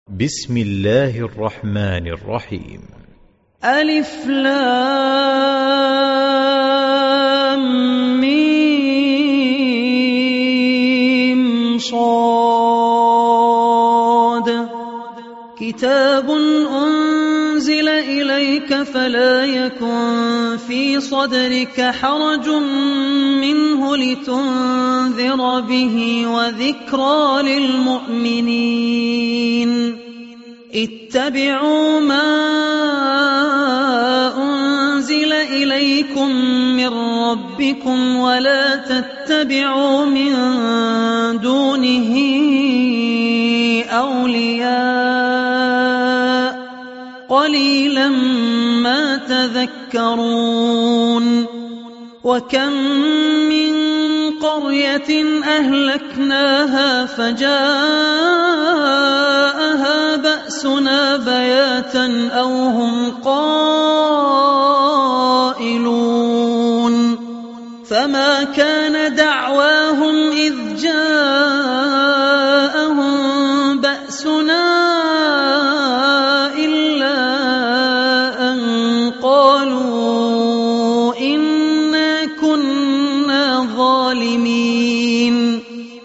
بسم الله الرحمن الرحيم. ألف لام ميم صاد كتاب أنزل إليك فلا يكن في صدرك حرج منه لتنذر به وذكرى للمؤمنين. اتبعوا ما أنزل إليكم من ربكم ولا تتبعوا من دونه أولياء قليلا ما تذكرون. وكم من قرية أهلكناها فجاءها بأسنا بياتا أو هم قائلون فما كان دعواهم إذ جاءهم بأسنا إلا أن قالوا إنا كنا ظالمين.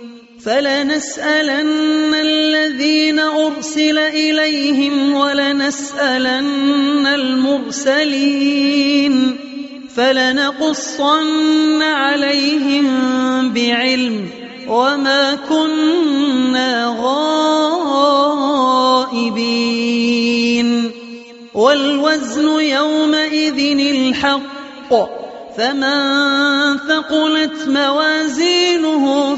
فلنسألن الذين أرسل إليهم ولنسألن المرسلين فلنقصن عليهم بعلم وما كنا غائبين. والوزن يومئذ الحق فمن ثقلت موازينه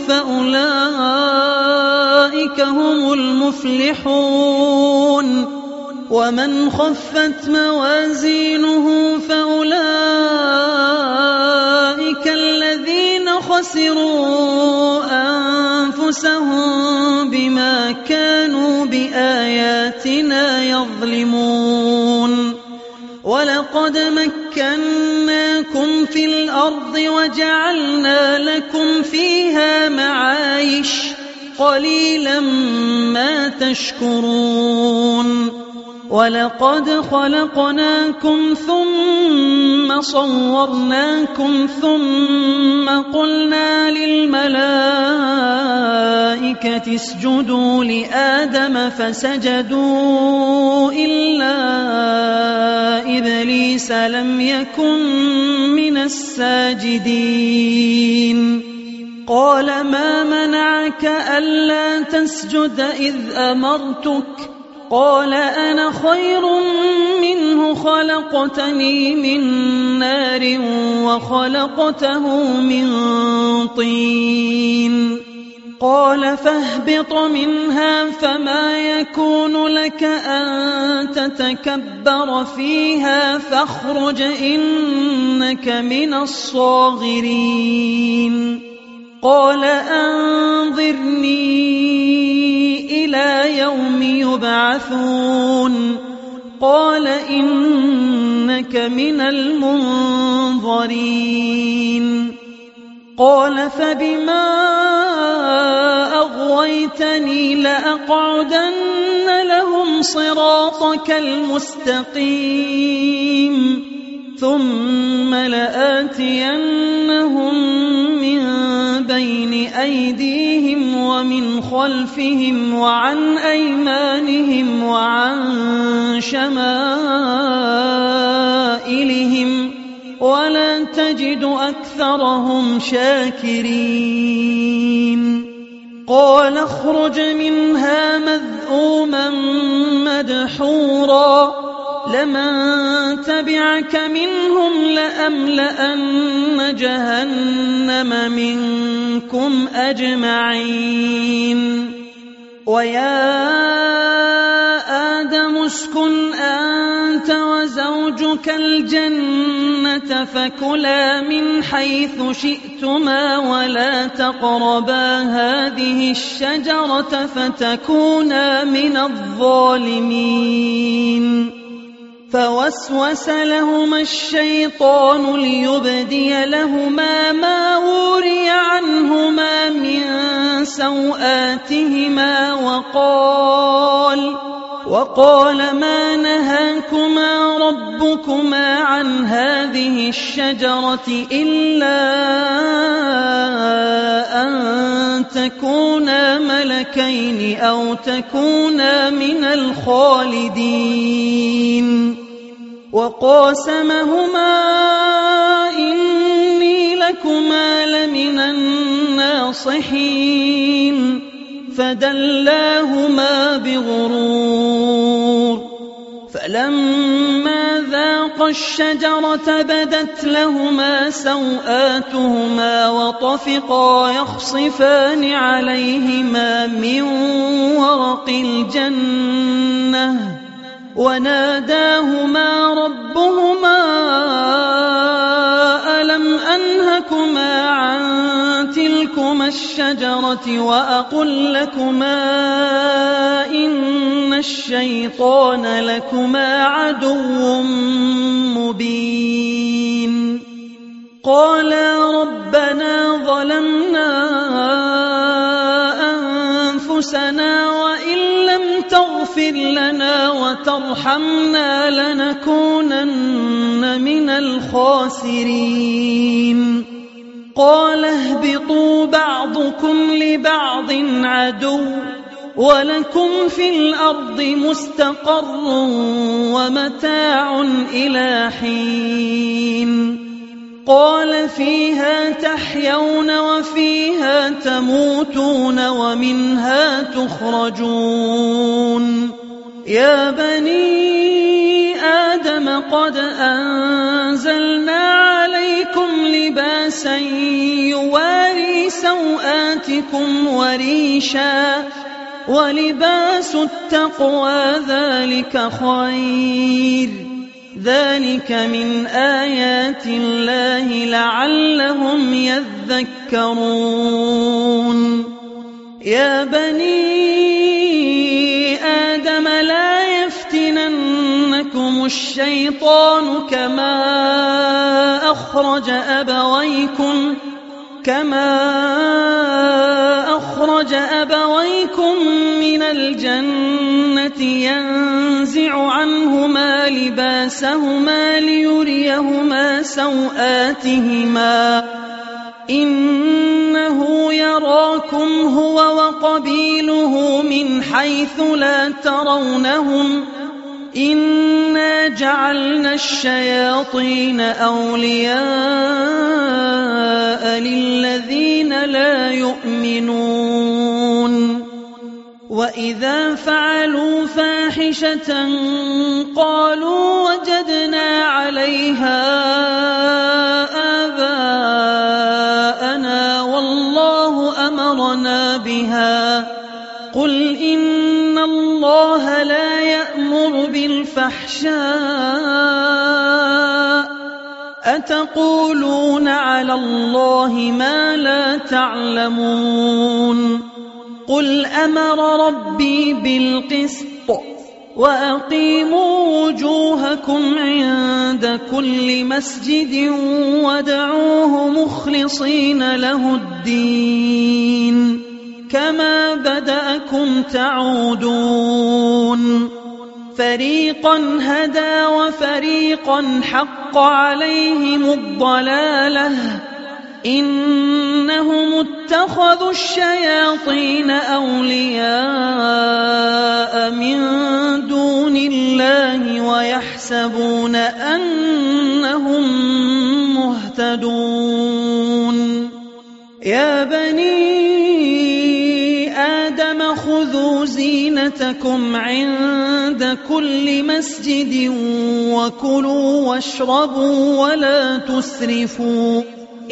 فأولئك هم المفلحون ومن خفت موازينه فأولئك الذين خسروا أنفسهم بما كانوا بآياتنا يظلمون. ولقد مكناكم في الأرض وجعلنا لكم فيها معايش قليلا ما تشكرون. ولقد خلقناكم ثم صورناكم ثم قلنا للملائكة اسجدوا لآدم فسجدوا إلا إبليس لم يكن من الساجدين. قال ما منعك ألا تسجد إذ أمرتك؟ قال أنا خير منه خلقتني من نار وخلقته من طين. قال فاهبط منها فما يكون لك أن تتكبر فيها فاخرج إنك من الصاغرين. قال أنظرني إلى يوم يبعثون. قال إنك من المنظرين. قال فبما أغويتني لأقعدن لهم صراطك المستقيم ثم لآتينهم من بين أيديهم ومن خلفهم وعن أيمانهم وعن شمائلهم ولا تجد أكثرهم شاكرين. قال اخرج منها مذءوما مدحورا لمن تبعك منهم لأملأن جهنم منكم أجمعين. ويا آدم اسكن أنت وزوجك الجنة فكلا من حيث شئتما ولا تقربا هذه الشجرة فتكونا من الظالمين. فوسوس لهما الشيطان ليبدي لهما ما وري عنهما من سوآتهما وقال ما نهاكما ربكما عن هذه الشجرة إلا أن تكونا ملكين أو تكونا من الخالدين وقاسمهما إني لكما لمن الناصحين فدلاهما بغرور فلما ذاقا الشجرة بدت لهما سوآتهما وطفقا يخصفان عليهما من ورق الجنة وناداهما ربهما ألم أنهكما عن تلكما الشجرة وأقل لكما إن الشيطان لكما عدو مبين قالا ربنا ظلمنا أنفسنا وإن لم تغفر لنا وترحمنا لنكونن من الخاسرين قال اهبطوا بعضكم لبعض عدو ولكم في الأرض مستقر ومتاع إلى حين قال فيها تحيون وفيها تموتون ومنها تخرجون يا بني آدم قد أنزلنا عليكم لباسا يواري سوآتكم وريشا ولباس التقوى ذلك خير ذلك من آيات الله لعلهم يذكرون يا بني آدم لا يفتننكم الشيطان كما أخرج أبويكم من الجنة ينزع عنهما لباسهما ليريهما سوآتهما إنه يراكم هو وقبيله من حيث لا ترونهم إنا جعلنا الشياطين أولياء للذين لا يؤمنون وإذا فعلوا فاحشة قالوا وجدنا عليها آباءنا والله أمرنا بها قل إن الله لا يأمر بالفحشاء أتقولون على الله ما لا تعلمون قل أمر ربي بالقسط وأقيموا وجوهكم عند كل مسجد وادعوه مخلصين له الدين كما بدأكم تعودون فريقا هدى وفريقا حق عليهم الضلالة إنهم اتخذوا الشياطين أولياء من دون الله ويحسبون أنهم مهتدون يا بني آدم خذوا زينتكم عند كل مسجد وكلوا واشربوا ولا تسرفوا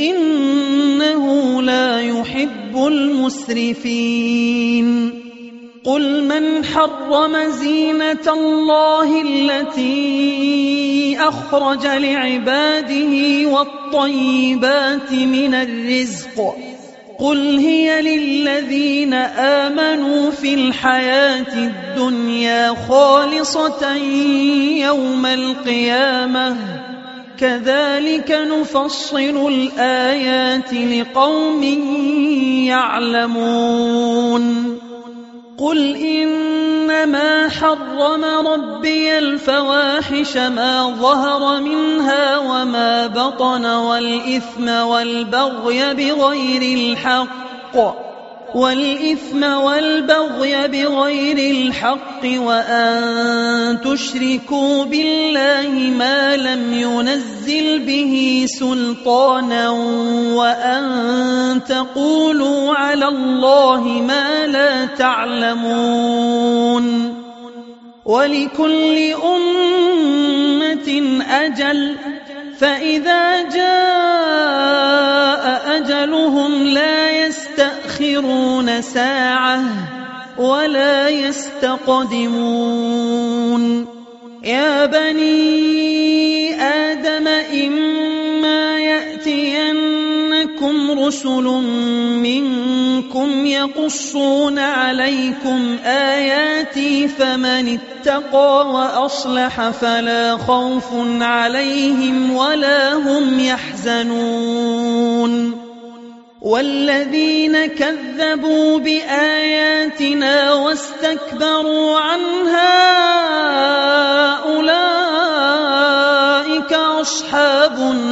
إنه لا يحب المسرفين قل من حرم زينة الله التي أخرج لعباده والطيبات من الرزق قل هي للذين آمنوا في الحياة الدنيا خالصة يوم القيامة كذلك نفصل الآيات لقوم يعلمون قل إن إنما حرم ربي الفواحش ما ظهر منها وما بطن والإثم والبغي بغير الحق وأن تشركوا بالله ما لم ينزل به سلطانا وأن تقولوا على الله ما لا تعلمون. ولكل أمة أجل فإذا جاء أجلهم لا يستأخرون ساعة ولا يستقدمون. يا بني آدم إما يأتينكم رسل منكم يقصون عليكم آياتي فمن اتقى وأصلح فلا خوف عليهم ولا هم يحزنون. والذين كذبوا بآياتنا واستكبروا عنها أولئك أصحاب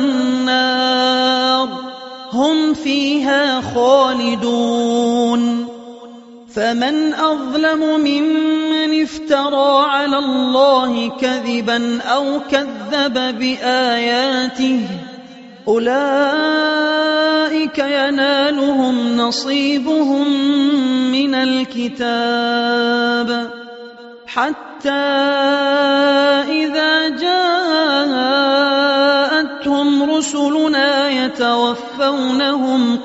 النار هم فيها خالدون. فمن أظلم ممن افترى على الله كذبا أو كذب بآياته أولئك ينالهم نصيبهم من الكتاب حتى إذا جاءتهم رسلنا يتوفونهم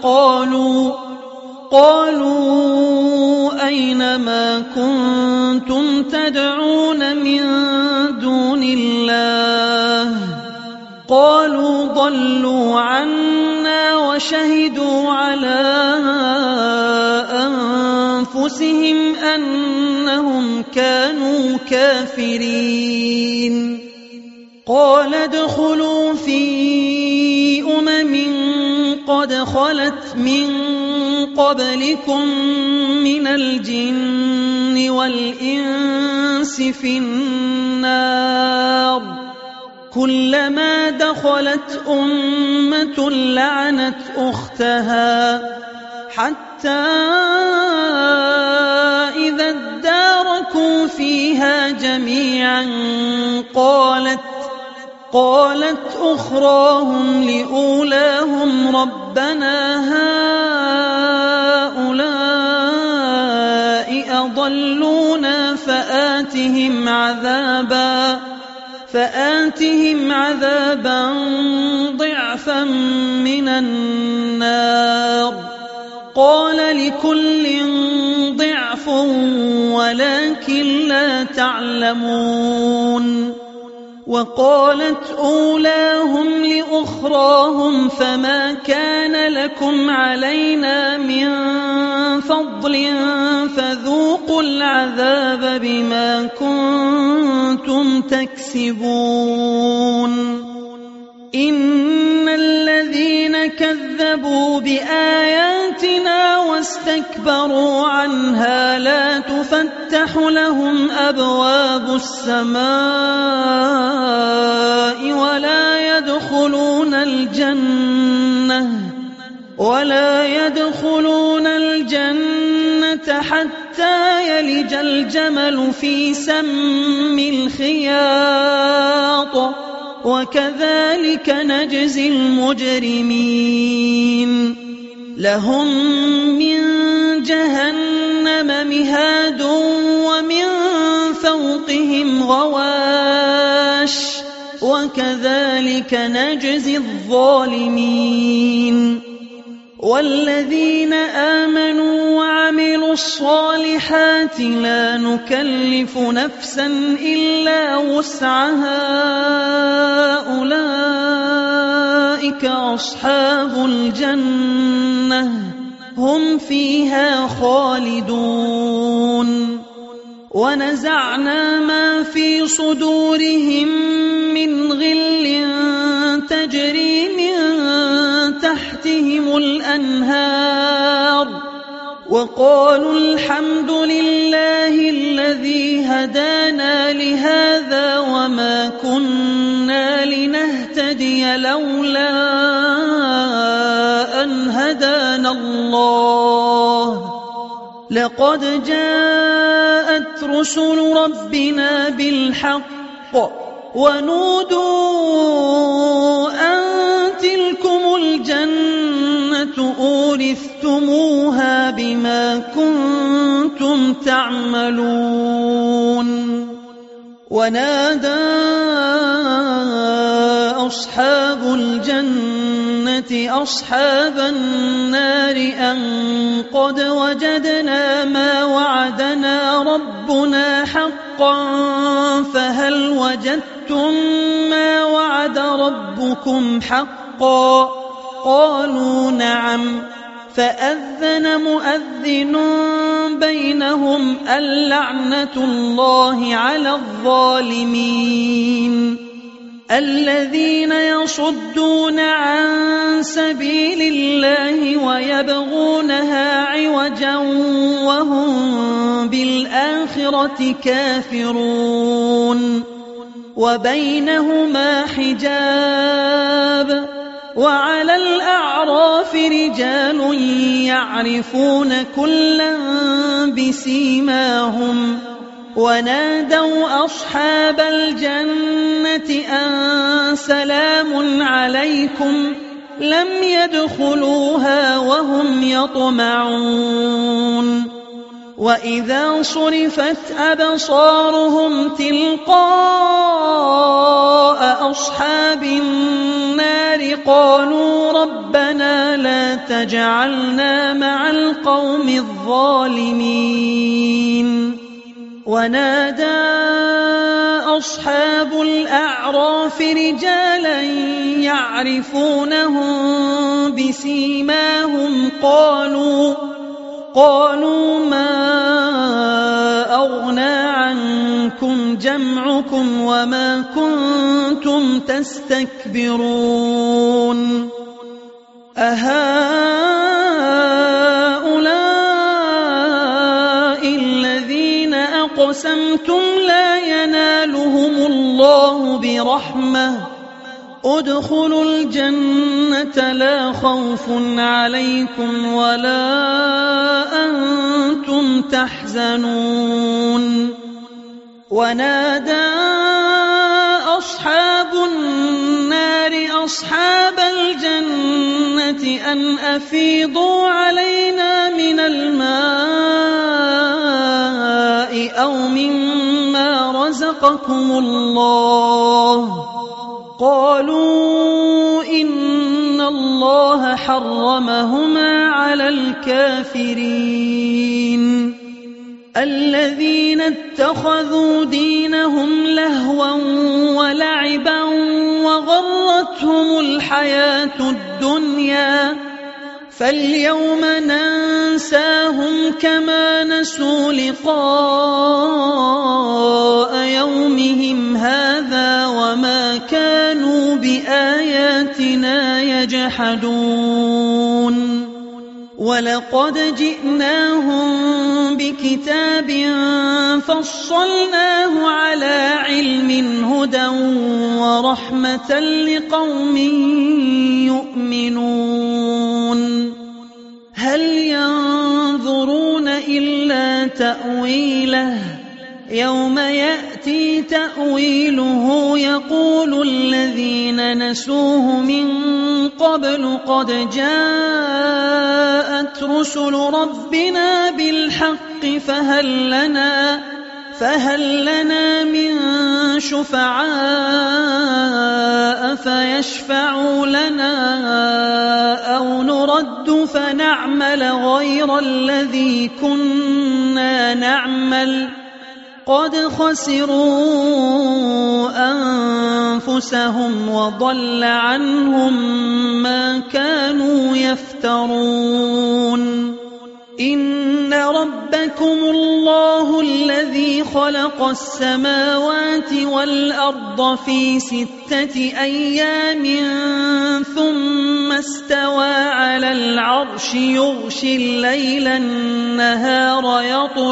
قالوا أين ما كنتم تدعون من دون الله قالوا ضلوا عنا وشهدوا على أنفسهم أنهم كانوا كافرين. قال ادخلوا في قد خلت من قبلكم من الجن والإنس في النار كلما دخلت أمة لعنت أختها حتى إذا اداركوا فيها جميعا قالت أخراهم لأولاهم ربنا هؤلاء أضلونا فآتهم عذابا ضعفا من النار قال لكل ضعف ولكن لا تعلمون. وقالت أولاهم لأخراهم فما كان لكم علينا من فضل فذوقوا العذاب بما كنتم تكسبون. إن الذين كذبوا بآياتنا واستكبروا عنها لا تفتح لهم أبواب السماء ولا يدخلون الجنة حتى يلج الجمل في سم الخياط وكذلك نجزي المجرمين. لهم من جهنم مهاد ومن فوقهم غواش وكذلك نجزي الظالمين. والذين آمنوا وعملوا الصالحات لا نكلف نفسا إلا وسعها أولئك أصحاب الجنة هم فيها خالدون. ونزعنا ما في صدورهم من غل تجري من تحتهم الأنهار وقالوا الحمد لله الذي هدانا لهذا وما كنا لنهتدي لولا أن هدانا الله لقد جاءت رسل ربنا بالحق ونودوا أن تلكم الجنة أورثتموها بما كنتم تعملون ونادى أصحاب الجنة أصحاب النار أن قد وجدنا ما وعدنا ربنا حقا فهل وجدتم ما وعد ربكم حقا قالوا نعم فأذن مؤذن بينهم اللعنة الله على الظالمين الذين يصدون عن سبيل الله ويبغونها عوجا وهم بالآخرة كافرون وبينهما حجاب وعلى الأعراف رجال يعرفون كلا بسيماهم ونادوا أصحاب الجنة أن سلام عليكم لم يدخلوها وهم يطمعون وإذا صرفت أبصارهم تلقاء أصحاب النار قالوا ربنا لا تجعلنا مع القوم الظالمين ونادى أصحاب الأعراف رجالا يعرفونهم بسيماهم قالوا ما أغنى عنكم جمعكم وما كنتم تستكبرون أهؤلاء الذين أقسمتم لا ينالهم الله برحمة ادخلوا الجنة لا خوف عليكم ولا أنتم تحزنون ونادى أصحاب النار أصحاب الجنة أن أفيضوا علينا من الماء أو مما رزقكم الله قالوا إن الله حرمهما على الكافرين الذين اتخذوا دينهم لهوا ولعبا وغرتهم الحياة الدنيا فاليوم ننساهم كما نسوا لقاء يومهم هذا وما كانوا بآياتنا يجحدون ولقد جئناهم بكتاب فصلناه على علم هدى ورحمة لقوم يؤمنون هل ينظرون إلا تأويله يوم يأتي تأويله يقول الذين نسوه من قبل قد جاءت رسل ربنا بالحق فهل لنا من شفعاء فيشفعوا لنا أو نرد فنعمل غير الذي كنا نعمل قد خسروا أنفسهم وضل عنهم ما كانوا يفترون إن ربكم الله الذي خلق السماوات والأرض في 6 أيام ثم استوى على العرش يغشي الليل النهار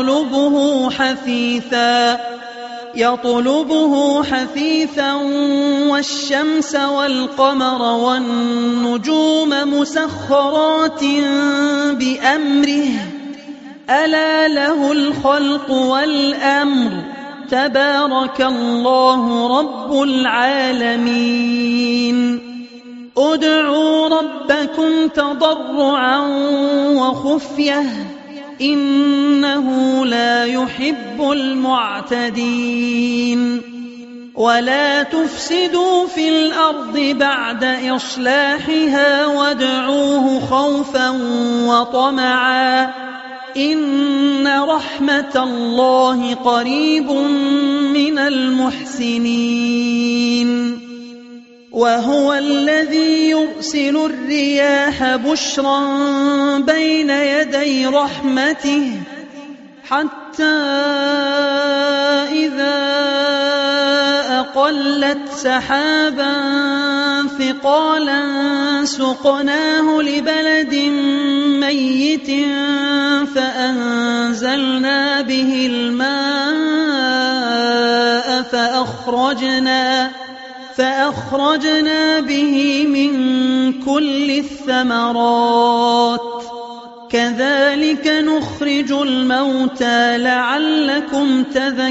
يطلبه حثيثا والشمس والقمر والنجوم مسخرات بأمره ألا له الخلق والأمر تبارك الله رب العالمين ادعوا ربكم تضرعا وخفية إنه لا يحب المعتدين ولا تفسدوا في الأرض بعد إصلاحها وادعوه خوفا وطمعا إن رحمة الله قريب من المحسنين وهو الذي يرسل الرياح بشرا بين يدي رحمته حتى إذا أقلت سحابا ثقالا سقناه لبلد ميت فأنزلنا به الماء فأخرجنا به من كل الثمرات كذلك نخرج الموتى لعلكم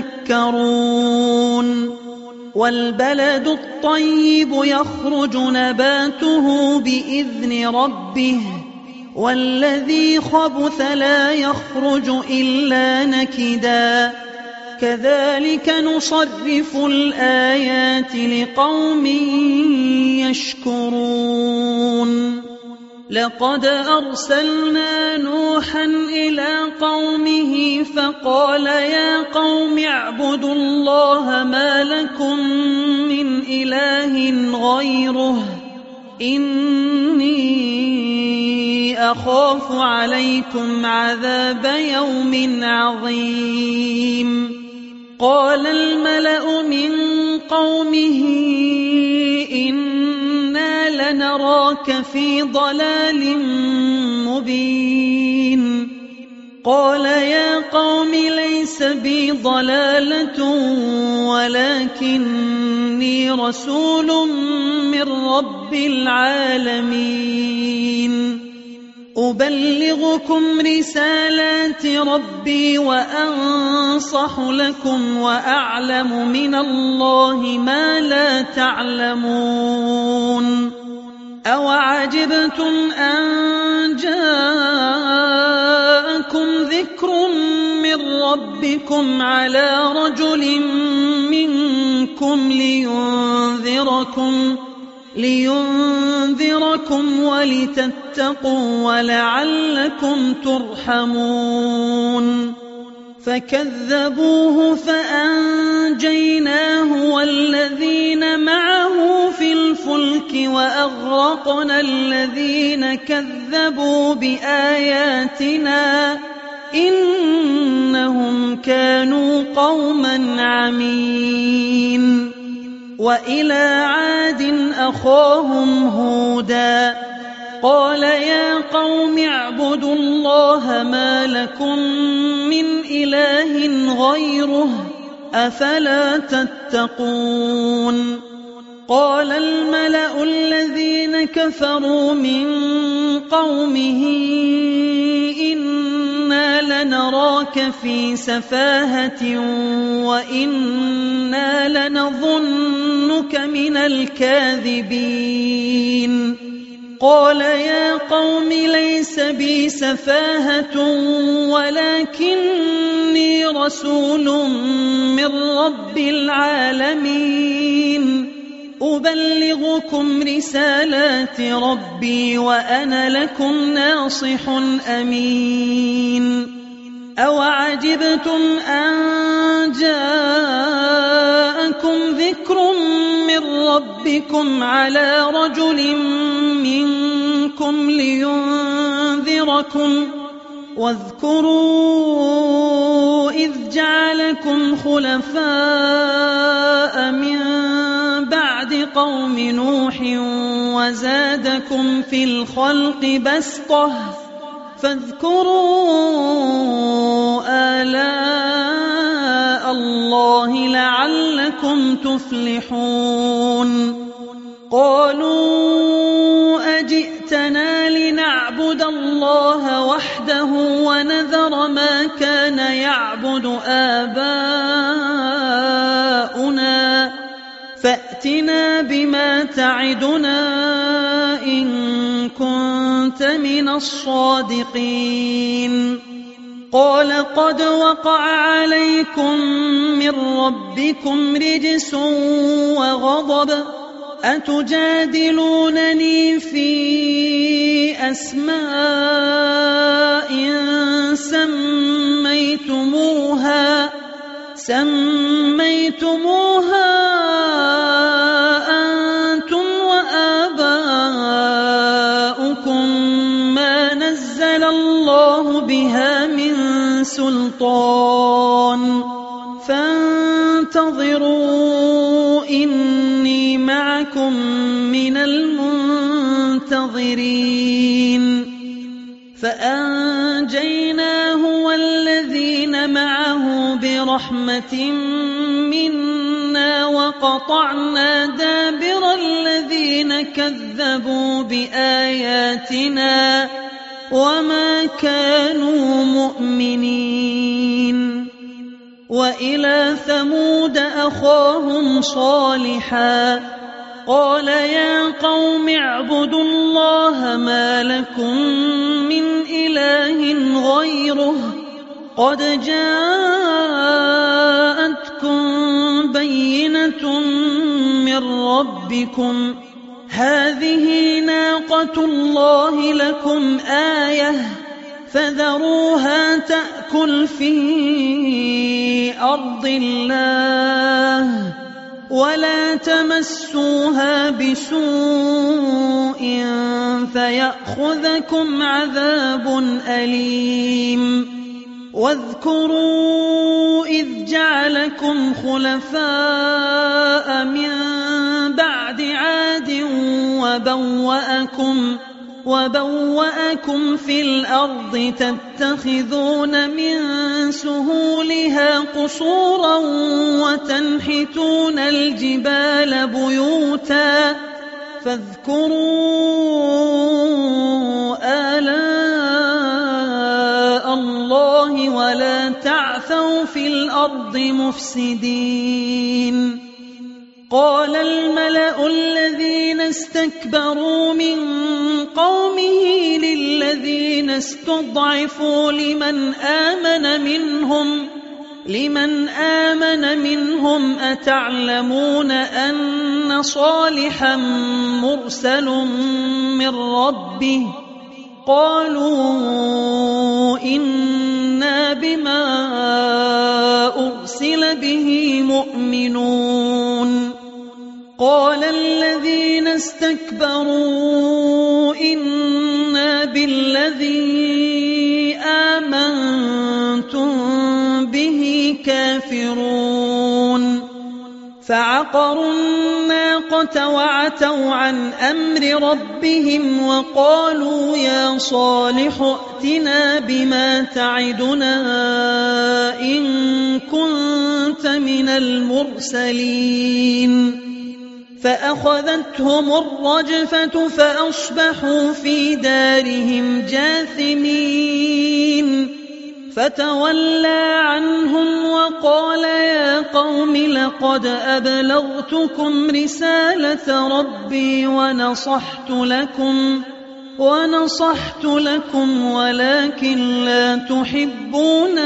تذكرون والبلد الطيب يخرج نباته بإذن ربه والذي خبث لا يخرج إلا نكدا كذلك نصرف الآيات لقوم يشكرون لقد أرسلنا نوحا إلى قومه فقال يا قوم اعبدوا الله ما لكم من إله غيره إني أخاف عليكم عذاب يوم عظيم قال الملأ من قومه إنا لنراك في ضلال مبين قال يا قوم ليس بي ضلالة ولكني رسول من رب العالمين أبلغكم رسالات ربي وأنصح لكم وأعلم من الله ما لا تعلمون أوعجبتم أن جاءكم ذكر من ربكم على رجل منكم لينذركم ولتتقوا ولعلكم ترحمون فكذبوه فأنجيناه والذين معه في الفلك وأغرقنا الذين كذبوا بآياتنا إنهم كانوا قوما عمين وإلى عاد أخاهم هودا قال يا قوم اعبدوا الله ما لكم من إله غيره أفلا تتقون قال الملأ الذين كفروا من قومه إنا لنراك في سفاهة وإنا لنظنك من الكاذبين قال يا قوم ليس بي سفاهة ولكني رسول من رب العالمين أبلغكم رسالات ربي وأنا لكم ناصح أمين أوعجبتم أن جاءكم ذكر من ربكم على رجل منكم واذكروا إذ جعلكم خلفاء من بعد قوم نوح وزادكم في الخلق بسطة فاذكروا آلاء الله لعلكم تفلحون قالوا أجئتنا لنعبد الله وحده ونذر ما كان يعبد آباؤنا فأتنا بما تعدنا إن كنت من الصادقين قال قد وقع عليكم من ربكم رجس وغضب أتجادلونني في أسماء سميتموها أنتم وآباؤكم ما نزل الله بها من سلطان فانتظروا إني معكم من المنتظرين فأنجيناه والذين معه برحمة منا وقطعنا دابر الذين كذبوا بآياتنا وما كانوا مؤمنين وإلى ثمود أخاهم صالحا قال يا قوم اعبدوا الله ما لكم من إله غيره قد جاءتكم بينة من ربكم هذه ناقة الله لكم آية فذروها تأكل في أرض الله ولا تمسوها بسوء فيأخذكم عذاب أليم واذكروا إذ جعلكم خلفاء من بعد عاد وبوأكم في الأرض تتخذون من سهولها قصورا وتنحتون الجبال بيوتا فاذكروا آلاء الله ولا تعثوا في الأرض مفسدين قال الملأ الذين استكبروا من قومه للذين استضعفوا لمن آمن منهم أتعلمون أن صالحا مرسل من ربه قالوا إنا بما أرسل به مؤمنون قال الذين استكبروا إنا بالذي آمنتم به كافرون فعقروا الناقة وعتوا عن أمر ربهم وقالوا يا صالح ائتنا بما تعدنا إن كنت من المرسلين فأخذتهم الرجفة فأصبحوا في دارهم جاثمين فتولى عنهم وقال يا قوم لقد أبلغتكم رسالة ربي ونصحت لكم ولكن لا تحبون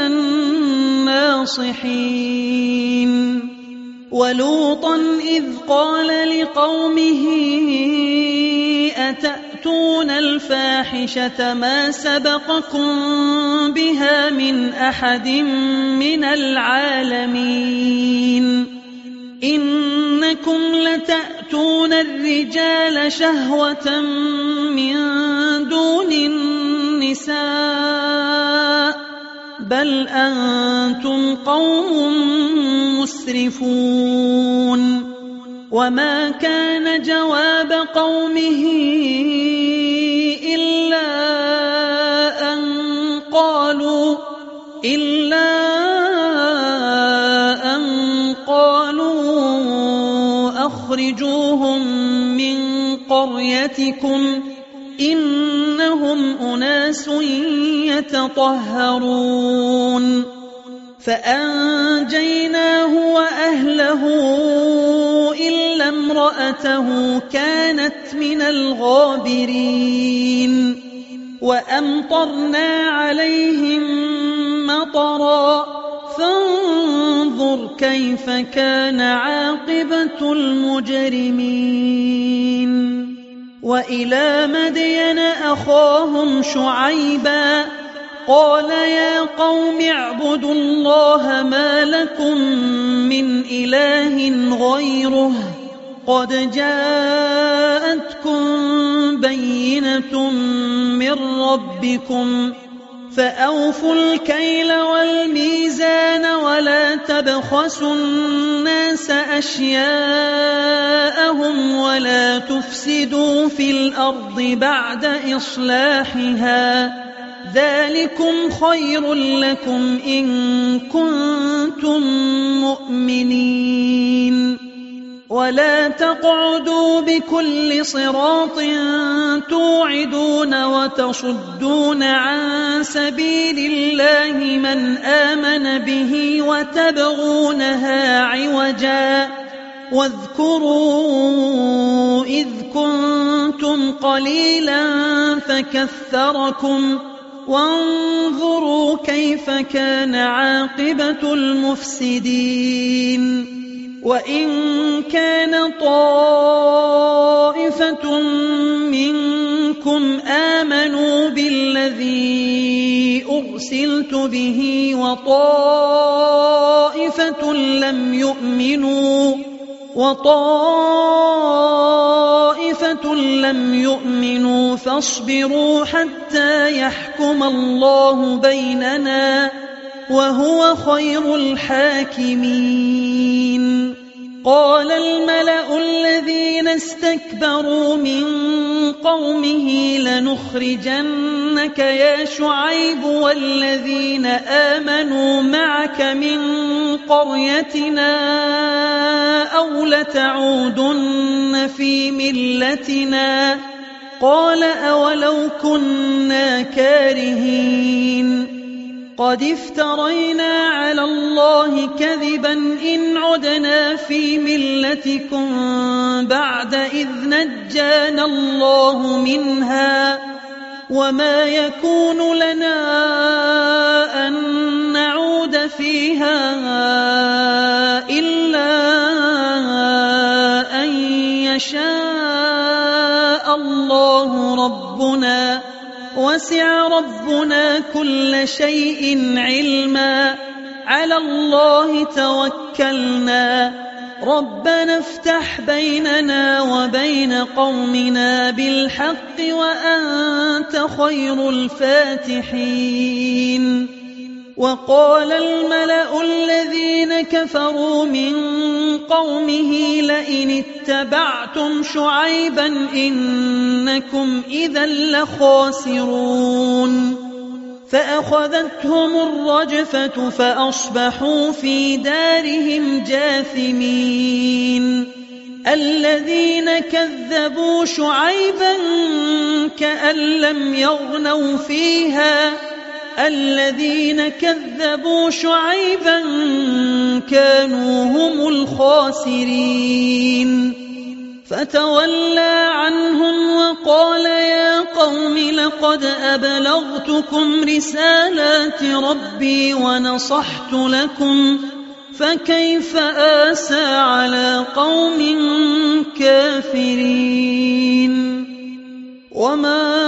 الناصحين ولوطا إذ قال لقومه أتأتون الفاحشة ما سبقكم بها من أحد من العالمين إنكم لتأتون الرجال شهوة من دون النساء بل أنتم قوم مسرفون وما كان جواب قومه إلا أن قالوا أخرجوهم من قريتكم إنهم أناس يتطهرون فأنجيناه وأهله إلا امرأته كانت من الغابرين وأمطرنا عليهم مطرا فانظر كيف كان عاقبة المجرمين وإلى مدين أخاهم شعيبا قال يا قوم اعبدوا الله ما لكم من إله غيره قد جاءتكم بينة من ربكم فأوفوا الكيل والميزان ولا تبخسوا الناس أشياءهم ولا تفسدوا في الأرض بعد إصلاحها ذلكم خير لكم إن كنتم مؤمنين ولا تقعدوا بكل صراط توعدون وتصدون عن سبيل الله من آمن به وتبغونها عوجا واذكروا إذ كنتم قليلا فكثركم وانظروا كيف كان عاقبة المفسدين وإن كان طائفة منكم آمنوا بالذي أرسلت به وطائفة لم يؤمنوا فاصبروا حتى يحكم الله بيننا وهو خير الحاكمين قال الملأ الذين استكبروا من قومه لنخرجنك يا شعيب والذين آمنوا معك من قريتنا أو لتعودن في ملتنا قال أولو كنا كارهين قد افترينا على الله كذبا إن عدنا في ملتكم بعد إذ نجانا الله منها وما يكون لنا أن نعود فيها إلا أن يشاء الله ربنا وسع ربنا كل شيء علما على الله توكلنا ربنا افتح بيننا وبين قومنا بالحق وأنت خير الفاتحين وقال الملأ الذين كفروا من قومه لئن اتبعتم شعيبا إنكم إذا لخاسرون فأخذتهم الرجفة فأصبحوا في دارهم جاثمين الذين كذبوا شعيبا كأن لم يغنوا فيها الذين كذبوا شعيبا كانوا هم الخاسرين فتولى عنهم وقال يا قوم لقد أبلغتكم رسالات ربي ونصحت لكم فكيف آسى على قوم كافرين وما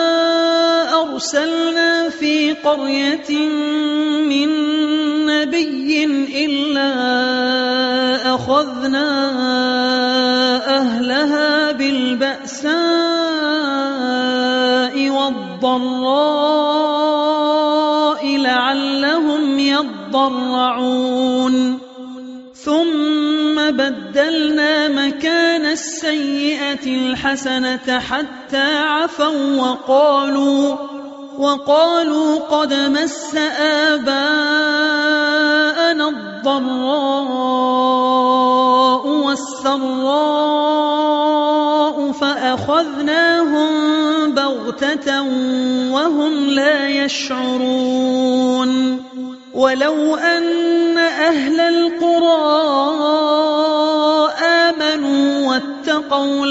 أرسلنا في قرية من نبي إلا أخذنا أهلها بالبأساء والضراء لعلهم يضرعون ثم بدلنا مكان السيئة الحسنة حتى عفوا وقالوا قد مس آباءنا الضراء والسراء فأخذناهم بغتة وهم لا يشعرون ولو أن أهل القرى آمنوا واتقوا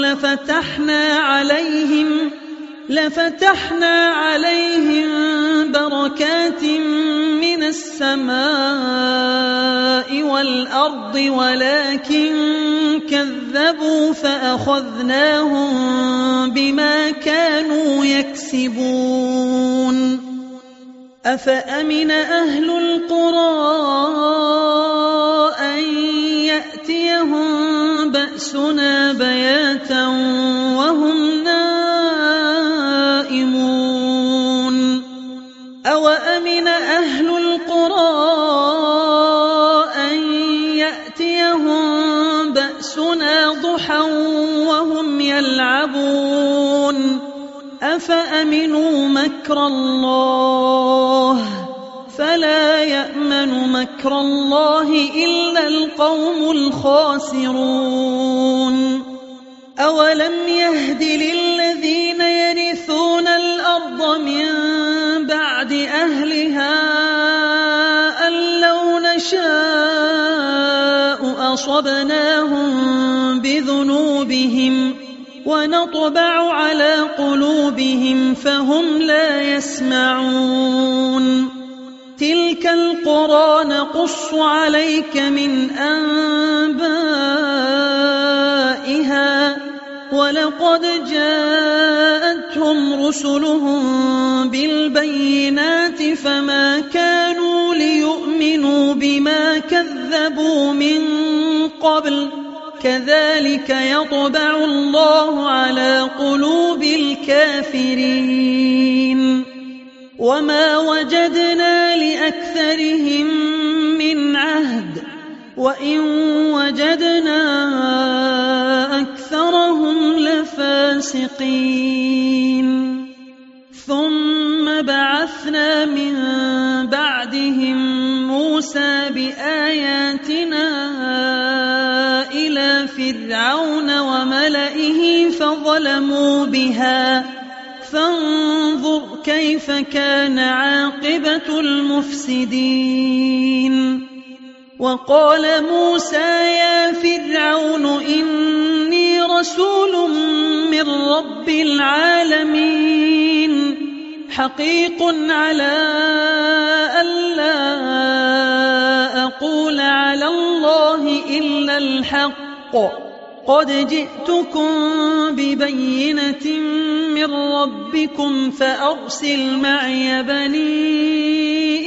لفتحنا عليهم بركات من السماء والأرض ولكن كذبوا فأخذناهم بما كانوا يكسبون أفأمن أهل القرى أن يأتيهم بأسنا بياتا وهم نائمون أوأمن أهل القرى أن يأتيهم بأسنا ضحى وهم يلعبون أفأمنوا مكر الله فلا يأمن مكر الله إلا القوم الخاسرون أولم يهد للذين يرثون الأرض من بعد أهلها أن لو نشاء أصبناهم بذنوبهم ونطبع على قلوبهم فهم لا يسمعون تلك القرى نقص عليك من أنبائها ولقد جاءتهم رسلهم بالبينات فما كانوا ليؤمنوا بما كذبوا من قبل كذلك يطبع الله على قلوب الكافرين وما وجدنا لأكثرهم من عهد وإن وجدنا أكثرهم لفاسقين ثم بعثنا من بعدهم موسى بآياتنا إلى فرعون وملئه فظلموا بها فانظر كيف كان عاقبة المفسدين وقال موسى يا فرعون إني رسول من رب العالمين حقيق على ألا أقول على الله إلا الحق قد جئتكم ببينة من ربكم فأرسل معي بني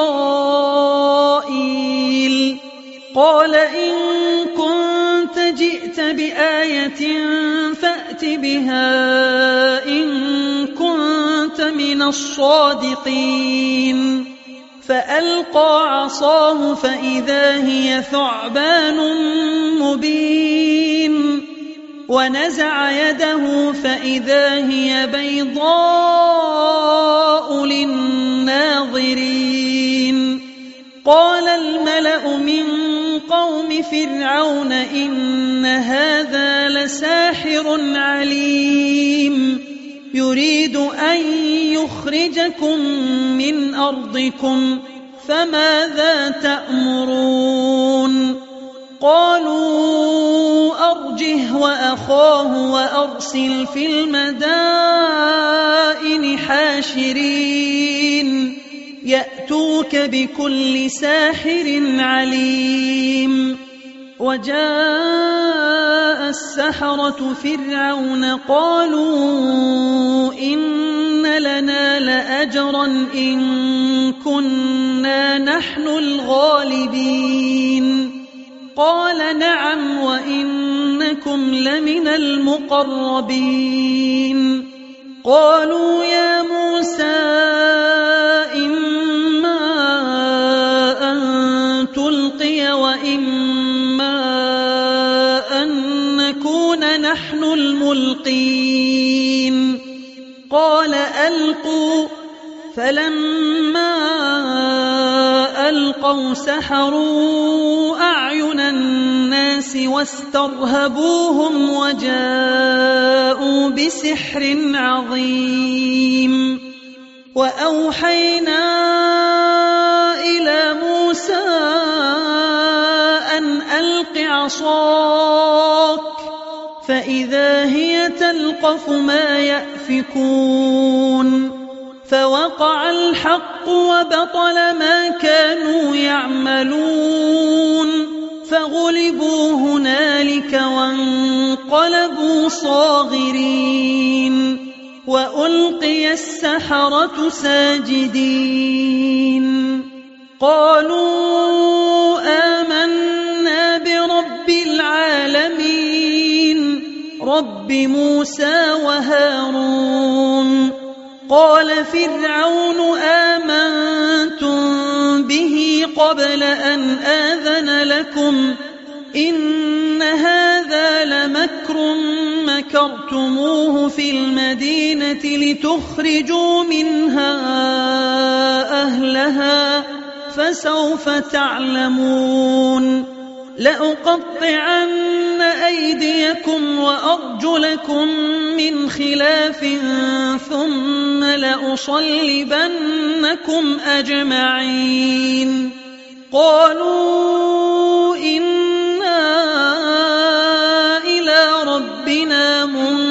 إسرائيل قال إن كنت جئت بآية فأت بها إن كنت من الصادقين فألقى عصاه فإذا هي ثعبان مبين ونزع يده فإذا هي بيضاء للناظرين قال الملأ من قوم فرعون إن هذا لساحر عليم يريد أن يخرجكم من أرضكم فماذا تأمرون قالوا أرجه وأخاه وأرسل في المدائن حاشرين يأتوك بكل ساحر عليم وجاء السحرة فرعون قالوا إن لنا لأجرا إن كنا نحن الغالبين قال نعم وإنكم لمن المقربين قالوا يا موسى إما أن نلقي وإما أن نكون نحن الملقين قال ألقوا فلما ألقوا سحروا أعين الناس واسترهبوهم وجاءوا بسحر عظيم وأوحينا إلى موسى أن ألق عصاك فإذا هي تلقف ما يأفكون فوقع الحق وبطل ما كانوا يعملون فغلبوا هنالك وانقلبوا صاغرين وألقي السحرة ساجدين قالوا آمنا برب العالمين رب موسى وهارون قال فرعون آمنتم به قبل أن آذن لكم إن هذا لمكر مكرتموه في المدينة لتخرجوا منها أهلها فسوف تعلمون لأقطعن أيديكم وأرجلكم من خلاف ثم لأصلبنكم أجمعين قالوا إنا إلى ربنا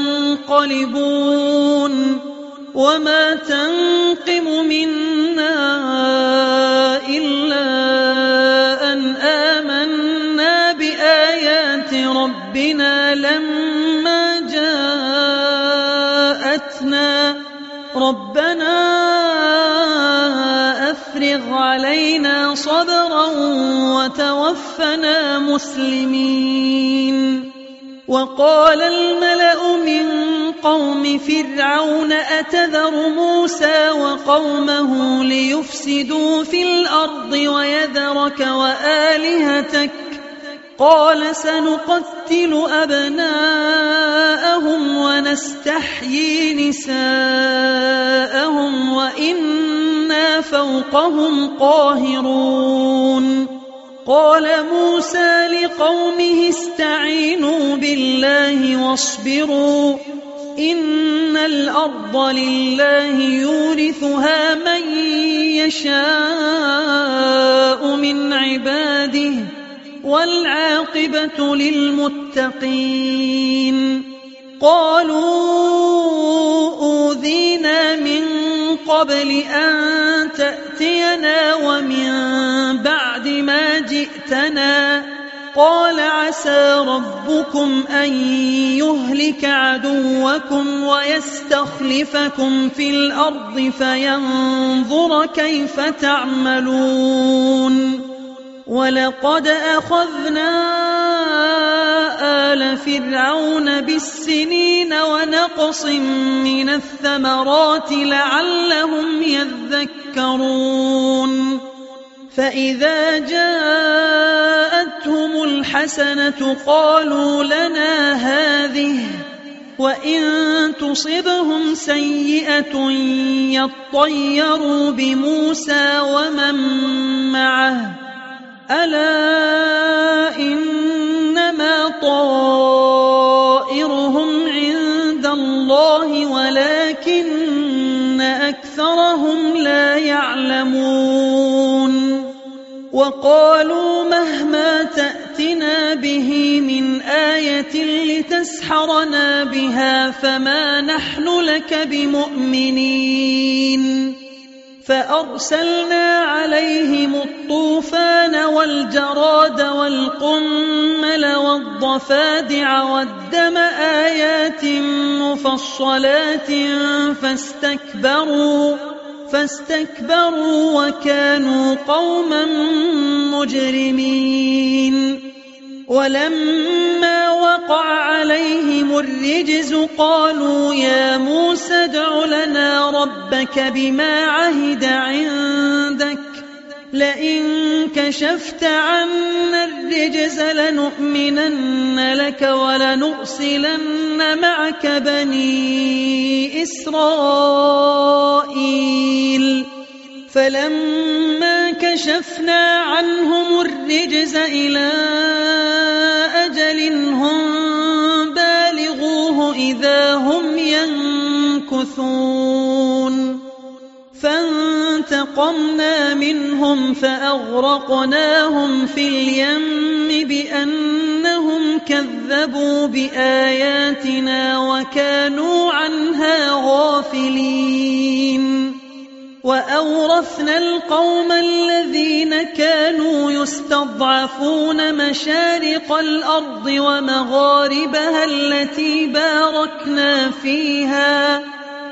منقلبون وما تنقم منا إلا أن آمنا بآيات ربنا لما جاءتنا ربنا أفرغ علينا صبرا وتوفنا مسلمين وقال الملأ من قوم فرعون أتذر موسى وقومه ليفسدوا في الأرض ويذرك وآلهتك قال سنقتل أبناءهم ونستحيي نساءهم وإنا فوقهم قاهرون قال موسى لقومه استعينوا بالله واصبروا إن الأرض لله يورثها من يشاء من عباده والعاقبة للمتقين قالوا أوذينا من قبل أن تأتينا ومن بعد ما جئتنا قال عسى ربكم أن يهلك عدوكم ويستخلفكم في الأرض فينظر كيف تعملون ولقد أخذنا آل فرعون بالسنين ونقص من الثمرات لعلهم يذكرون فإذا جاءتهم الحسنة قالوا لنا هذه وإن تصبهم سيئة يطيروا بموسى ومن معه ألا إنما طائرهم عند الله ولكن أكثرهم لا يعلمون وقالوا مهما تأتنا به من آية لتسحرنا بها فما نحن لك بمؤمنين فأرسلنا عليهم الطوفان والجراد والقمل والضفادع والدم آيات مفصلات فاستكبروا وكانوا قوما مجرمين ولما وقع عليهم الرجز قالوا يا موسى ادع لنا ربك بما عهد عندك لئن كشفت عنا الرجز لنؤمنن لك ولنرسلن معك بني إسرائيل فلما كشفنا عنهم الرجز إلى أجل هم بالغوه إذا هم ينكثون فانتقمنا منهم فأغرقناهم في اليم بأنهم كذبوا بآياتنا وكانوا عنها غافلين وأورثنا القوم الذين كانوا يستضعفون مشارق الأرض ومغاربها التي باركنا فيها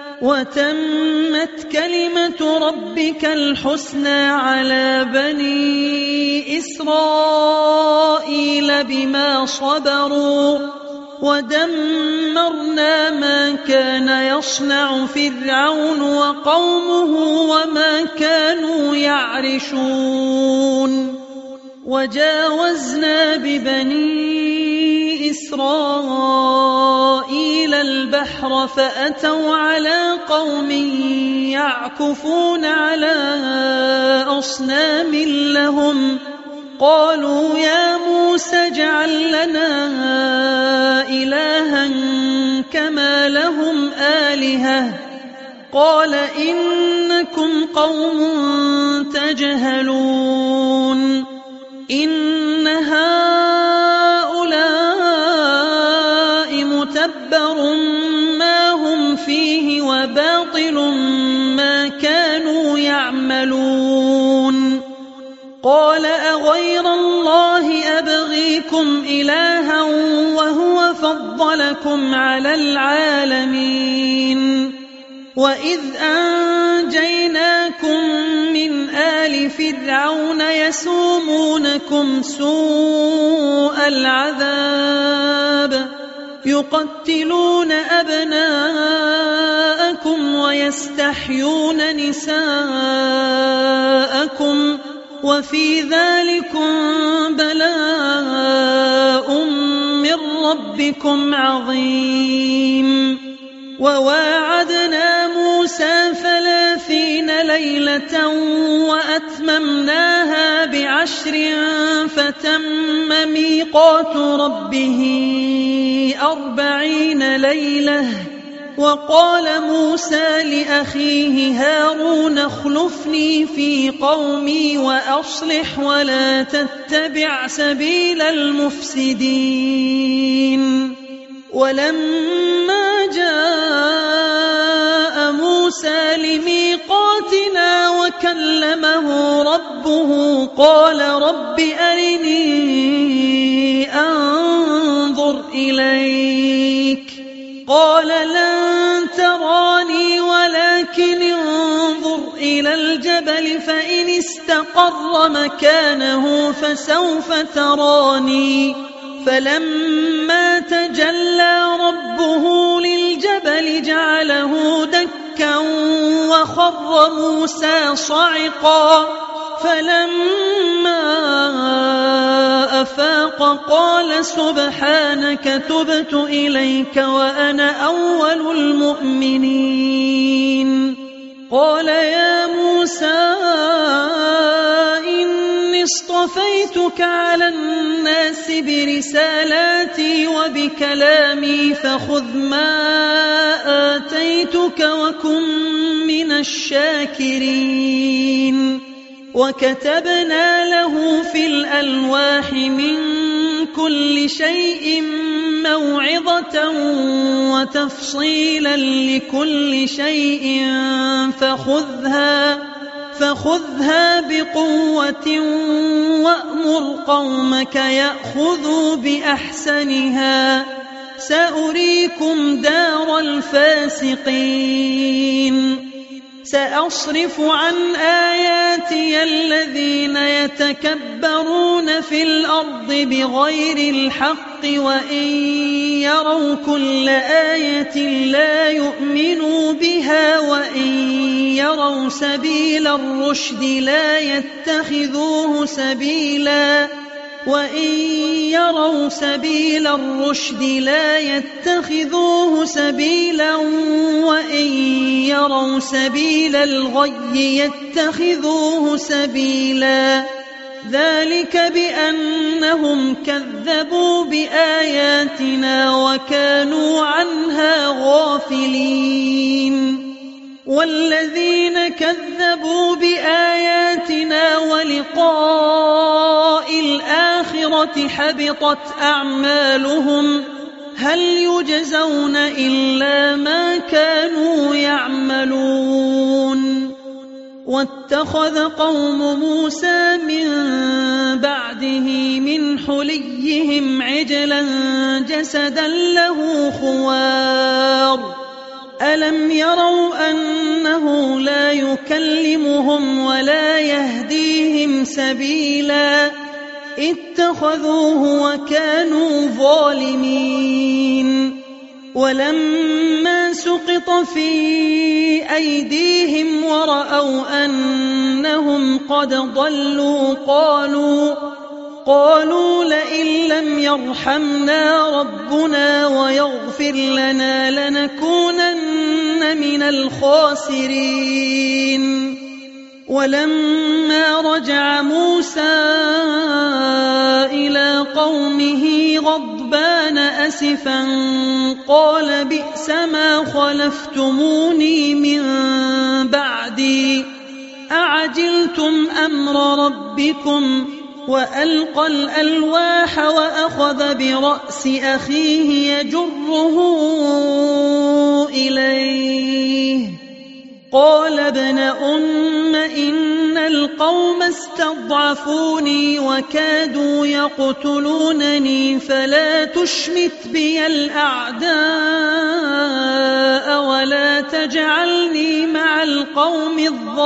وتمت كلمة ربك الحسنى على بني إسرائيل بما صبروا ودمرنا ما كان يصنع فرعون وقومه وما كانوا يعرشون وجاوزنا ببني إسرائيل البحر فأتوا على قوم يعكفون على أصنام لهم قالوا يا موسى اجعل لنا إلها كما لهم آلهة قال إنكم قوم تجهلون إن هؤلاء متبر ما هم فيه وباطل ما كانوا يعملون قال أغير الله أبغيكم إلها وهو فضلكم على العالمين وإذ أنجيناكم من آل فرعون يسومونكم سوء العذاب يقتلون أبناءكم ويستحيون نساءكم وفي ذلكم بلاء من ربكم عظيم وواعدنا موسى 30 ليلة وأتممناها ب10 فتم ميقات ربه 40 ليلة وقال موسى لأخيه هارون اخلفني في قومي وأصلح ولا تتبع سبيل المفسدين ولما جاء موسى لميقاتنا وكلمه ربه قال رب أرني أنظر إليك قال لن تراني ولكن انظر إلى الجبل فإن استقر مكانه فسوف تراني فلما تجلى ربه للجبل جعله دكا وخر موسى صعقا فلما أفاق قال سبحانك تبت إليك وأنا أول المؤمنين قال يا موسى إني اصطفيتك على الناس برسالاتي وبكلامي فخذ ما آتيتك وكن من الشاكرين وكتبنا له في الألواح من كل شيء موعظة وتفصيلا لكل شيء فخذها بقوة وأمر قومك يأخذوا بأحسنها سأريكم دار الفاسقين سأصرف عن آياتي الذين يتكبرون في الأرض بغير الحق وإن يروا كل آية لا يؤمنوا بها وإن يروا سبيل الرشد لا يتخذوه سبيلا وإن يروا سبيل الغي يتخذوه سبيلا ذلك بأنهم كذبوا بآياتنا وكانوا عنها غافلين والذين كذبوا بآياتنا ولقاء الآخرة حبطت أعمالهم هل يجزون إلا ما كانوا يعملون واتخذ قوم موسى من بعده من حليهم عجلا جسدا له خوار ألم يروا أنه لا يكلمهم ولا يهديهم سبيلا اتخذوه وكانوا ظالمين ولما سقط في أيديهم ورأوا أنهم قد ضلوا قالوا لئن لم يرحمنا ربنا ويغفر لنا لنكونن من الخاسرين ولما رجع موسى إلى قومه غضبان أسفا قال بئس ما خلفتموني من بعدي أعجلتم أمر ربكم وألقى الألواح وأخذ برأس أخيه يجره إليه قال ابن أم إن القوم استضعفوني وكادوا يقتلونني فلا تشمت بي الأعداء ولا تجعلني مع القوم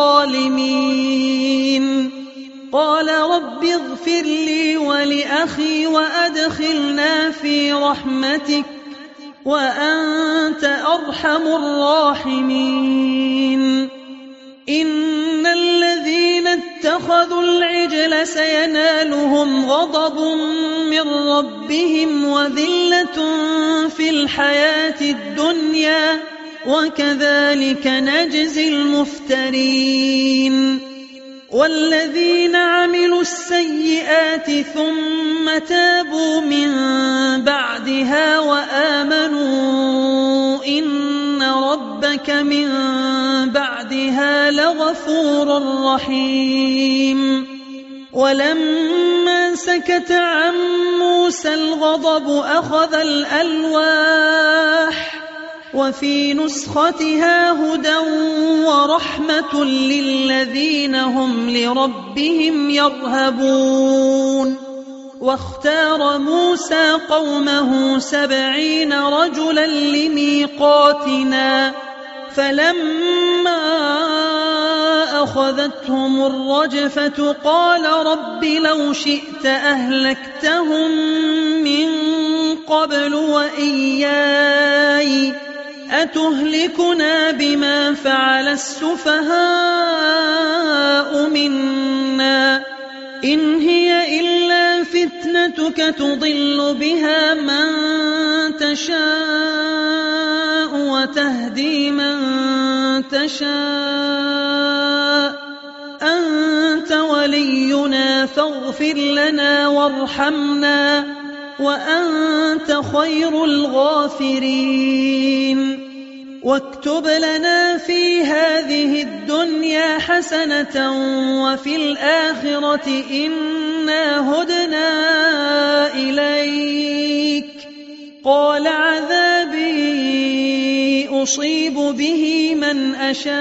الظالمين قال رب اغفر لي ولأخي وأدخلنا في رحمتك وأنت أرحم الراحمين إن الذين اتخذوا العجل سينالهم غضب من ربهم وذلة في الحياة الدنيا وكذلك نجزي المفترين والذين عملوا السيئات ثم تابوا من بعدها وآمنوا إن ربك من بعدها لغفور رحيم ولما سكت عن موسى الغضب أخذ الألواح وفي نسختها هدى ورحمة للذين هم لربهم يرهبون واختار موسى قومه 70 رجلا لميقاتنا فلما أخذتهم الرجفة قال رب لو شئت أهلكتهم من قبل وإياي أتهلكنا بما فعل السفهاء منا إن هي إلا فتنتك تضل بها من تشاء وتهدي من تشاء أنت ولينا فاغفر لنا وارحمنا وأنت خير الغافرين واكتب لنا في هذه الدنيا حسنة وفي الآخرة إنا هدنا إليك قال عذابي أصيب به من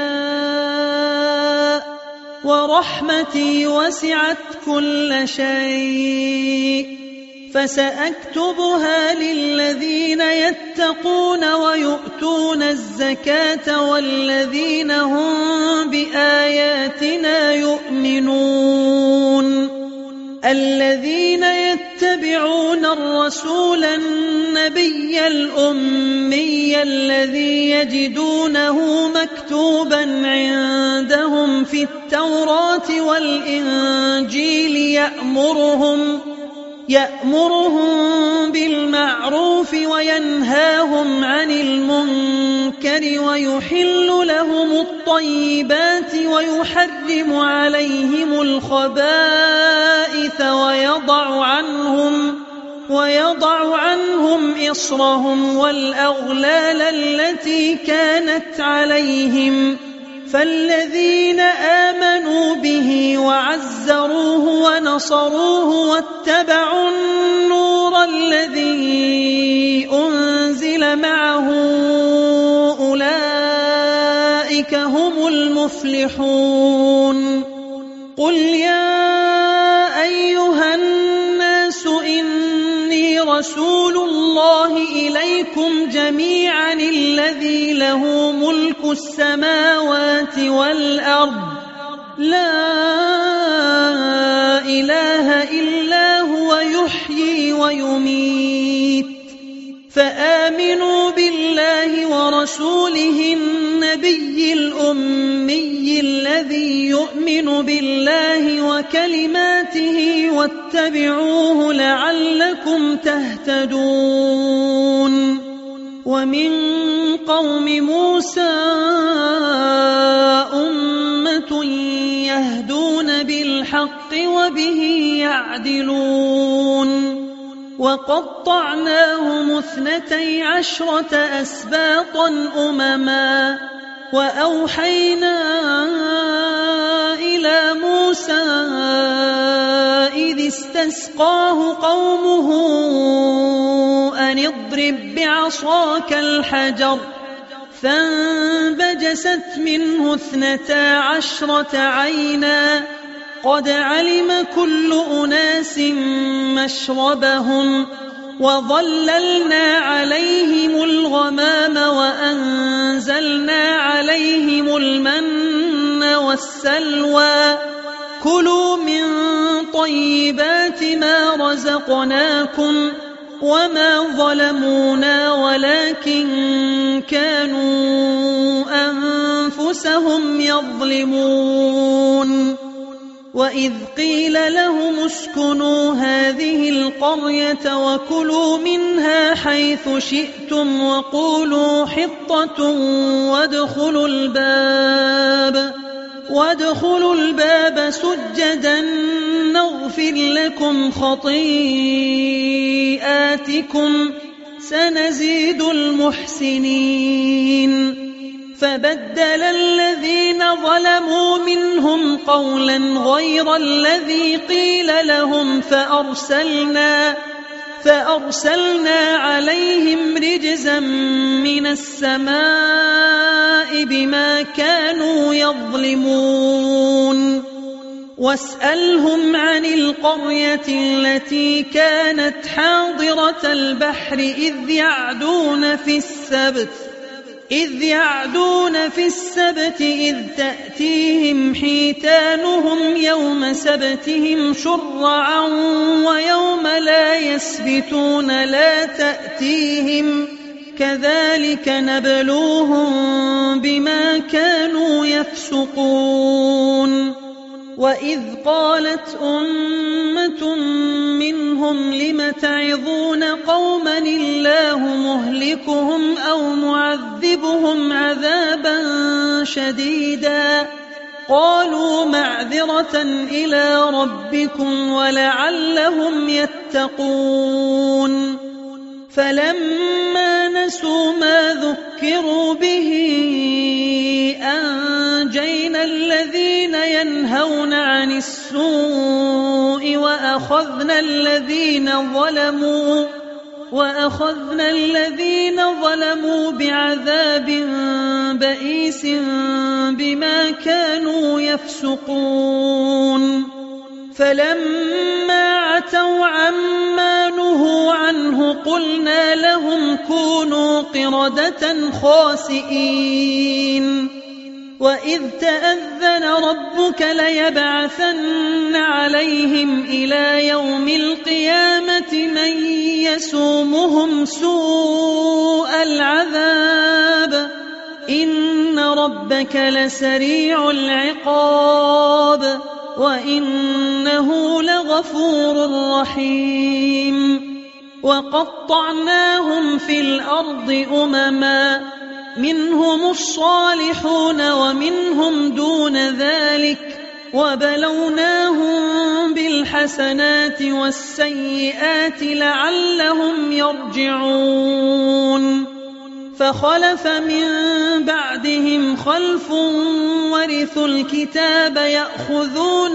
أشاء ورحمتي وسعت كل شيء فسأكتبها للذين يتقون ويؤتون الزكاة والذين هم بآياتنا يؤمنون الذين يتبعون الرسول النبي الأمي الذي يجدونه مكتوبا عندهم في التوراة والإنجيل يأمرهم بالمعروف وينهاهم عن المنكر ويحل لهم الطيبات ويحرم عليهم الخبائث ويضع عنهم إصرهم والأغلال التي كانت عليهم فالذين آمنوا به وعزروه ونصروه واتبعوا النور الذي أنزل معه أولئك هم المفلحون قل يا أيها الناس إني رسول الله إليكم جميعا الذي له ملك السماوات والأرض لا إله إلا هو يحيي ويميت فآمنوا بالله ورسوله النبي الأمي الذي يؤمن بالله وكلماته واتبعوه لعلكم تهتدون ومن قوم موسى أمة يهدون بالحق وبه يعدلون وقطعناهم 12 أسباطا أمما وأوحينا إلى موسى إذ استسقاه قومه أن اضرب بعصاك الحجر فانبجست منه 12 عينا قد علم كل أناس مشربهم وظللنا عليهم الغمام وأنزلنا عليهم المن والسلوى كلوا من طيبات ما رزقناكم وما ظلمونا ولكن كانوا أنفسهم يظلمون وإذ قيل لهم اسكنوا هذه القرية وكلوا منها حيث شئتم وقولوا حطة وادخلوا الباب سجدا نغفر لكم خطيئاتكم سنزيد المحسنين فبدل الذين ظلموا منهم قولا غير الذي قيل لهم فأرسلنا عليهم رجزا من السماء بما كانوا يظلمون واسألهم عن القرية التي كانت حاضرة البحر إذ يعدون في السبت إذ تأتيهم حيتانهم يوم سبتهم شرعا ويوم لا يسبتون لا تأتيهم كذلك نبلوهم بما كانوا يفسقون وإذ قالت أمة منهم لم تعظون قوما الله مهلكهم أو معذبهم عذابا شديدا قالوا معذرة إلى ربكم ولعلهم يتقون فلما نسوا ما ذكروا به أنجينا الذين ينهون عن السوء وأخذنا الذين ظلموا بعذاب بئيس بما كانوا يفسقون فلما عتوا عما نهوا قلنا لهم كونوا قردة خاسئين وإذ تأذن ربك ليبعثن عليهم إلى يوم القيامة من يسومهم سوء العذاب إن ربك لسريع العقاب وإنه لغفور رحيم وقطعناهم في الأرض أمما منهم الصالحون ومنهم دون ذلك وبلوناهم بالحسنات والسيئات لعلهم يرجعون فخلف من بعدهم خلف ورثوا الكتاب يأخذون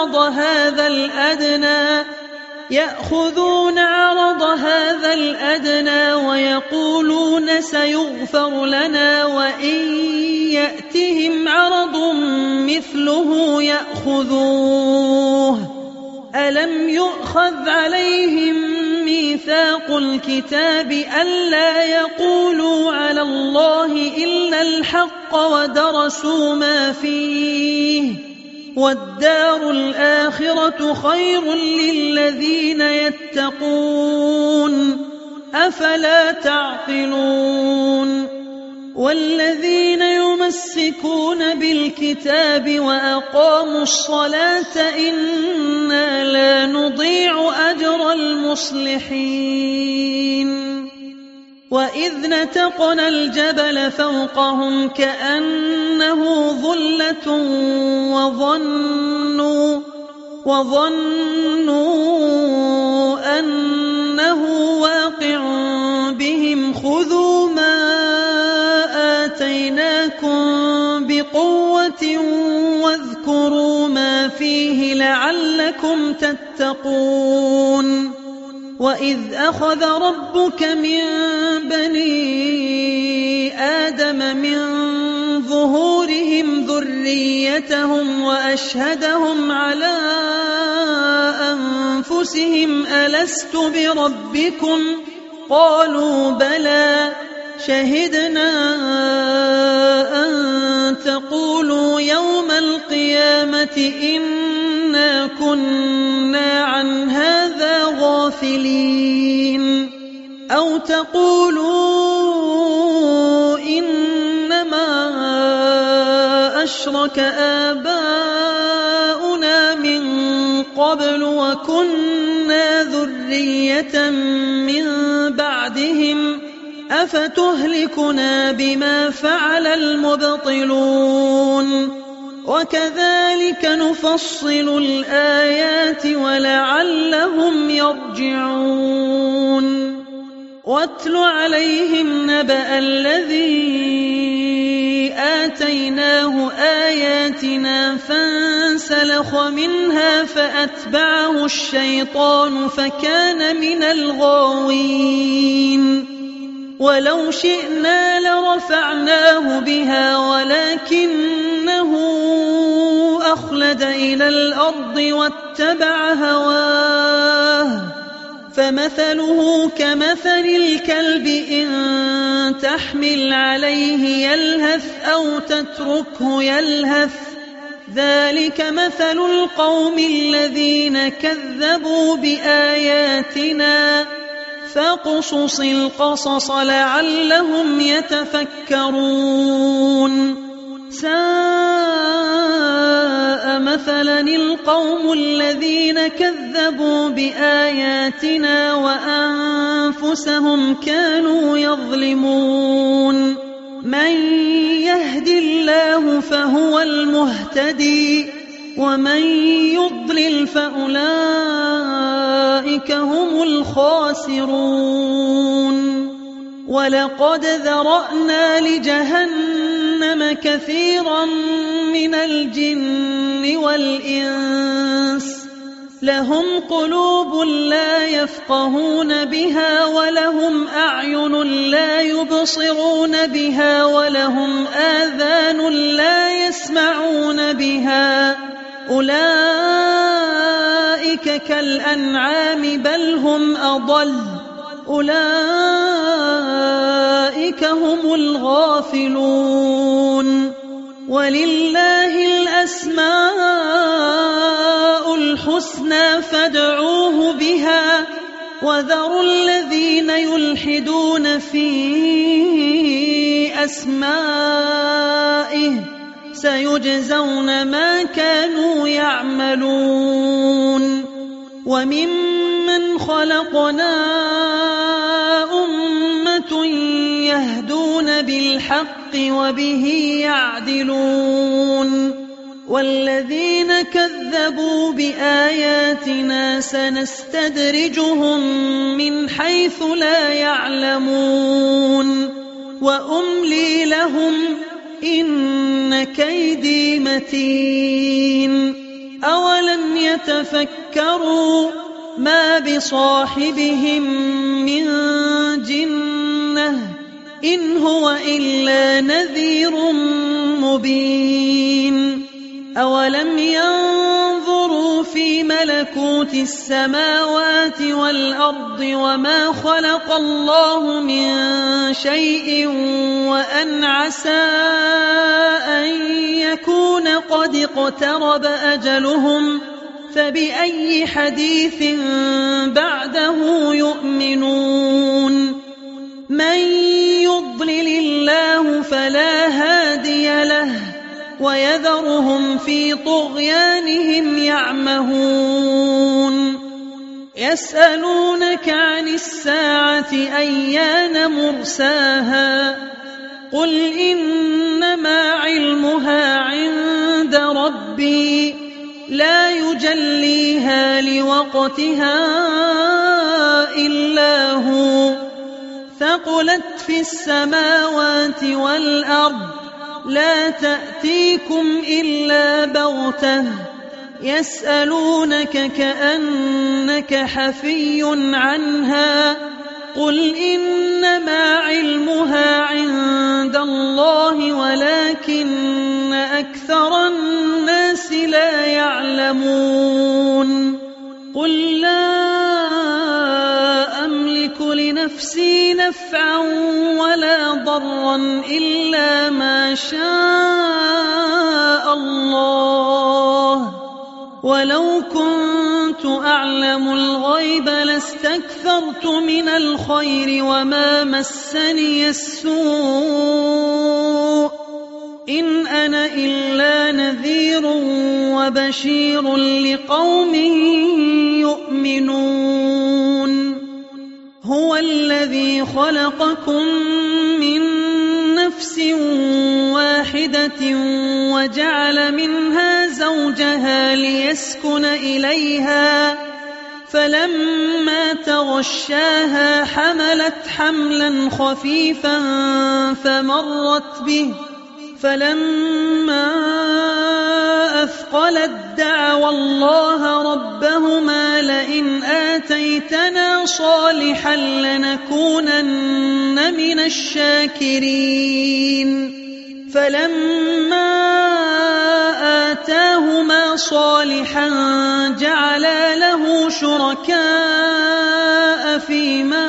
عرض هذا الأدنى ويقولون سيغفر لنا وإن يأتهم عرض مثله يأخذوه ألم يؤخذ عليهم ميثاق الكتاب ألا يقولوا على الله إلا الحق ودرسوا ما فيه والدار الآخرة خير للذين يتقون أفلا تعقلون والذين يمسكون بالكتاب وأقاموا الصلاة إنا لا نضيع أجر المصلحين وإذ نتقنا الجبل فوقهم كأنه ظلة وظنوا أنه واقع بهم خذوا ما آتيناكم بقوة واذكروا ما فيه لعلكم تتقون وإذ أخذ ربك من بني آدم من ظهورهم ذريتهم وأشهدهم على أنفسهم ألست بربكم قالوا بلى شهدنا أن تقولوا يوم القيامة إنا كنا عن هذا غافلين أو تقولوا إنما أشرك آباؤنا من قبل وكنا ذرية من بعدهم أفتهلكنا بما فعل المبطلون وكذلك نفصل الآيات ولعلهم يرجعون واتل عليهم نبأ الذي آتيناه آياتنا فانسلخ منها فأتبعه الشيطان فكان من الغاوين ولو شئنا لرفعناه بها ولكنه أخلد إلى الأرض واتبع هواه فمثله كمثل الكلب إن تحمل عليه يلهث أو تتركه يلهث ذلك مثل القوم الذين كذبوا بآياتنا فاقصص القصص لعلهم يتفكرون ساء مثلا القوم الذين كذبوا بآياتنا وأنفسهم كانوا يظلمون من يهد الله فهو المهتدي ومن يضلل فأولئك هم الخاسرون ولقد ذرأنا لجهنم كثيرا من الجن والإنس لهم قلوب لا يفقهون بها ولهم أعين لا يبصرون بها ولهم آذان لا يسمعون بها أولئك كالأنعام بل هم أضل أولئك هم الغافلون. ولله الأسماء الحسنى فادعوه بها وذروا الذين يلحدون في أسمائه سيجزون ما كانوا يعملون. وممن خلقنا أمة يهدون بالحق وبه يعدلون. والذين كذبوا بآياتنا سنستدرجهم من حيث لا يعلمون وأملي لهم إن كيدي متين. أولم يتفكروا ما بصاحبهم من جنة إن هو إلا نذير مبين. أولم ينظروا في ملكوت السماوات والأرض وما خلق الله من شيء وأن عسى أن يكون قد اقترب أجلهم فبأي حديث بعده يؤمنون. من يضلل الله فلا هادي له ويذرهم في طغيانهم يعمهون. يسألونك عن الساعة أيان مرساها قل إنما علمها عند ربي لا يجليها لوقتها إلا هو ثقلت في السماوات والأرض لا تأتيكم إلا بغتة يسألونك كأنك حفي عنها قل إنما علمها عند الله ولكن أكثر الناس لا يعلمون. قل لا أملك لنفسي نفعا ولا ضرا إلا ما شاء الله ولو كنت أعلم الغيب لاستكثرت من الخير وما مسني السوء إن أنا إلا نذير وبشير لقوم يؤمنون. هو الذي خلقكم من نفس واحدة وجعل منها زوجها ليسكن إليها فلما تغشاها حملت حملا خفيفا فمرت به فلما أثقلت دعوا الله ربهما لئن آتيتنا صالحا لنكونن من الشاكرين فلما آتاهما صالحا جعلا له شركاء فيما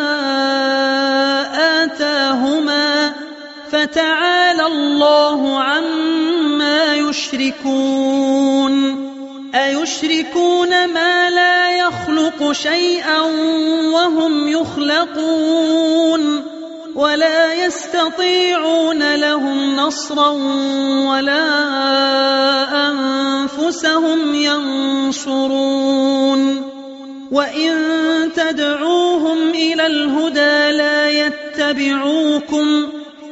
آتاهما فتعالى الله عما يشركون. أيشركون ما لا يخلق شيئا وهم يخلقون ولا يستطيعون لهم نصرا ولا أنفسهم ينصرون. وإن تدعوهم إلى الهدى لا يتبعوكم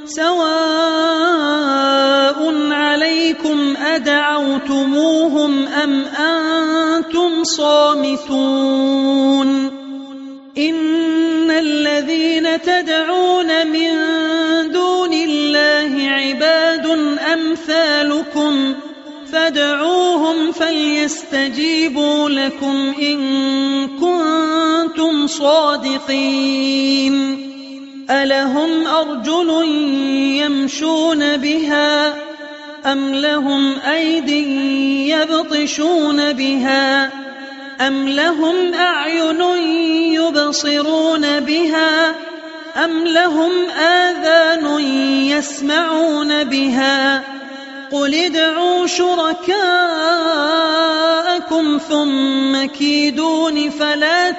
سواء عليكم أدعوتموهم أم أنتم صامتون. إن الذين تدعون من دون الله عباد أمثالكم فادعوهم فليستجيبوا لكم إن كنتم صادقين. ألهم أرجل يمشون بها أم لهم أيد يبطشون بها أم لهم أعين يبصرون بها أم لهم آذان يسمعون بها قل ادعوا شركاءكم ثم كيدون فلا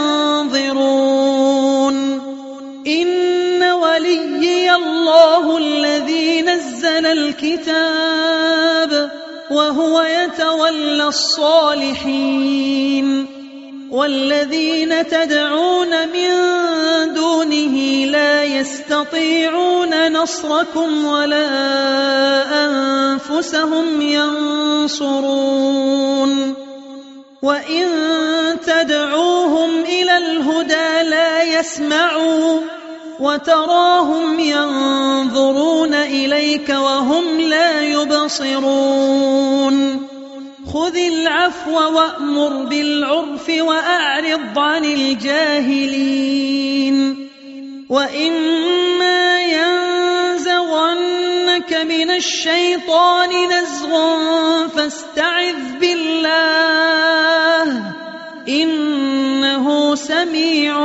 تنظرون إن وليي الله الذي نزل الكتاب وهو يتولى الصالحين والذين تدعون من دونه لا يستطيعون نصركم ولا أنفسهم ينصرون وإن تدعوهم إلى الهدى لا يسمعوا وتراهم ينظرون إليك وهم لا يبصرون خذ العفو وأمر بالعرف وأعرض عن الجاهلين وإما ينزغنك من الشيطان نزغ فاستعذ بالله إنه سميع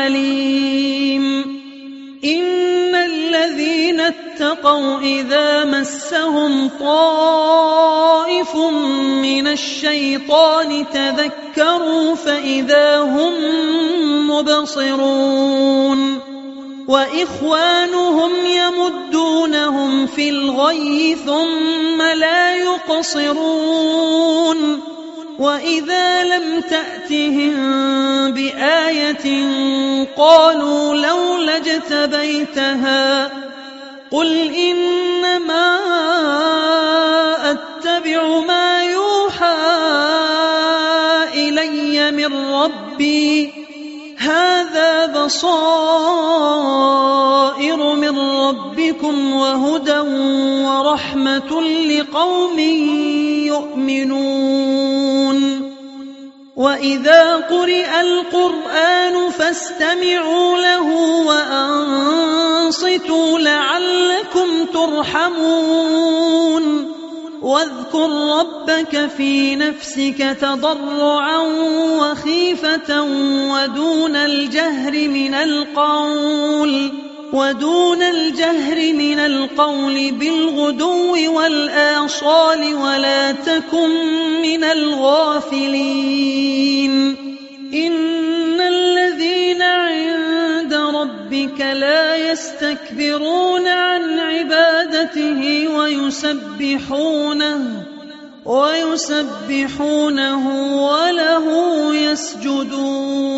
عليم إن الذين اتقوا إذا مسهم طائف من الشيطان تذكروا فإذا هم مبصرون وإخوانهم يمدونهم في الغي ثم لا يقصرون وإذا لم تأتهم بآية قالوا لولا اجتبيتها قل إنما أتبع ما يوحى إلي من ربي هذا بصائر من ربكم وهدى ورحمة لقوم يؤمنون وإذا قرئ القرآن فاستمعوا له وأنصتوا لعلكم ترحمون واذكر ربك في نفسك تضرعا وخيفة ودون الجهر من القول بالغدو والآصال ولا تكن من الغافلين إن الذين عند ربك لا يستكبرون عن عبادته ويسبحونه وله يسجدون